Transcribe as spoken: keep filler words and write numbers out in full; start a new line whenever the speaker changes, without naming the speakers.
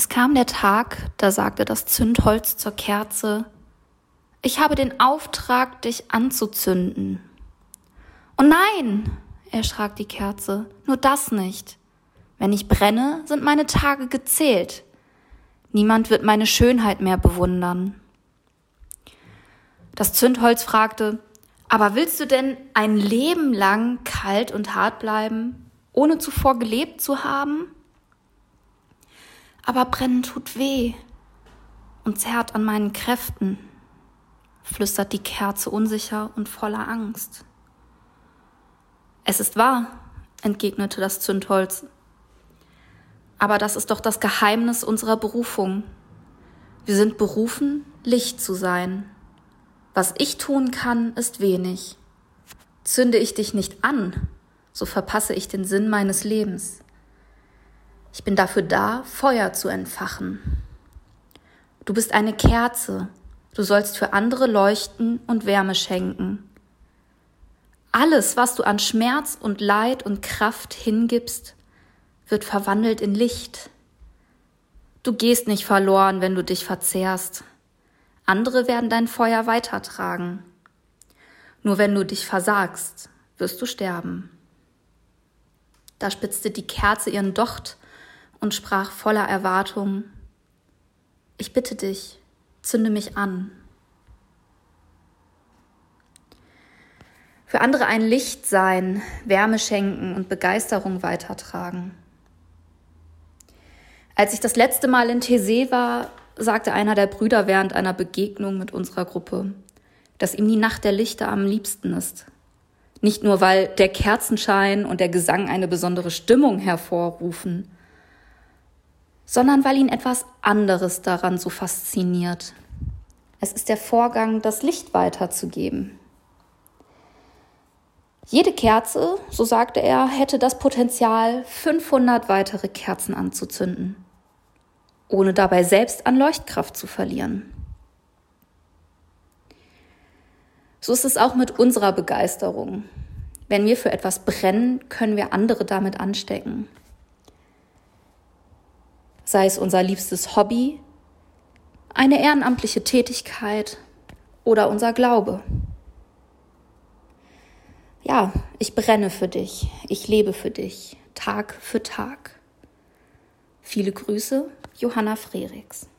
Es kam der Tag, da sagte das Zündholz zur Kerze: Ich habe den Auftrag, dich anzuzünden. Oh nein, erschrak die Kerze, nur das nicht. Wenn ich brenne, sind meine Tage gezählt. Niemand wird meine Schönheit mehr bewundern. Das Zündholz fragte: Aber willst du denn ein Leben lang kalt und hart bleiben, ohne zuvor gelebt zu haben? Aber brennen tut weh und zerrt an meinen Kräften, flüstert die Kerze unsicher und voller Angst. Es ist wahr, entgegnete das Zündholz. Aber das ist doch das Geheimnis unserer Berufung. Wir sind berufen, Licht zu sein. Was ich tun kann, ist wenig. Zünde ich dich nicht an, so verpasse ich den Sinn meines Lebens. Ich bin dafür da, Feuer zu entfachen. Du bist eine Kerze, du sollst für andere leuchten und Wärme schenken. Alles, was du an Schmerz und Leid und Kraft hingibst, wird verwandelt in Licht. Du gehst nicht verloren, wenn du dich verzehrst. Andere werden dein Feuer weitertragen. Nur wenn du dich versagst, wirst du sterben. Da spitzte die Kerze ihren Docht und sprach voller Erwartung: Ich bitte dich, zünde mich an. Für andere ein Licht sein, Wärme schenken und Begeisterung weitertragen. Als ich das letzte Mal in Taizé war, sagte einer der Brüder während einer Begegnung mit unserer Gruppe, dass ihm die Nacht der Lichter am liebsten ist. Nicht nur, weil der Kerzenschein und der Gesang eine besondere Stimmung hervorrufen, sondern weil ihn etwas anderes daran so fasziniert. Es ist der Vorgang, das Licht weiterzugeben. Jede Kerze, so sagte er, hätte das Potenzial, fünfhundert weitere Kerzen anzuzünden, ohne dabei selbst an Leuchtkraft zu verlieren. So ist es auch mit unserer Begeisterung. Wenn wir für etwas brennen, können wir andere damit anstecken. Sei es unser liebstes Hobby, eine ehrenamtliche Tätigkeit oder unser Glaube. Ja, ich brenne für dich, ich lebe für dich, Tag für Tag. Viele Grüße, Johanna Frerichs.